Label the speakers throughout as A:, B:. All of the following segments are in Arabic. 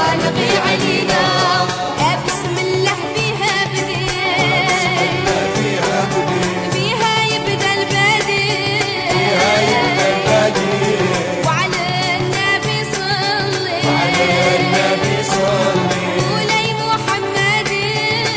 A: خالقي علينا. بسم الله بيها بديت، بيها يبدأ البديع، وعلى النبي صلي ولي محمدي.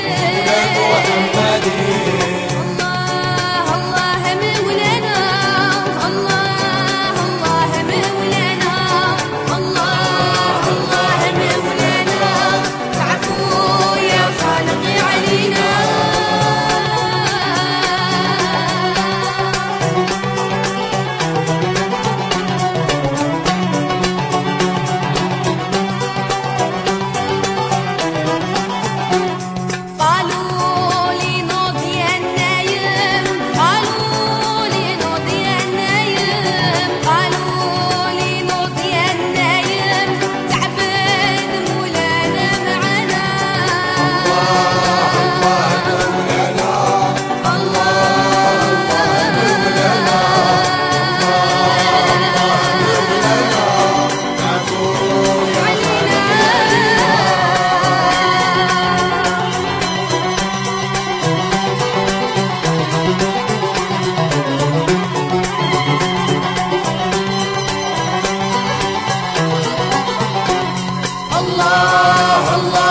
A: الله الله مولانا، الله الله مولانا، الله الله مولانا. تعفو يا خالقي علينا. قالوا لي نوض يا النايم، قالوا لي نوض يا النايم، قالوا لي نوض يا النايم. تعبد مولانا معنا، الله الله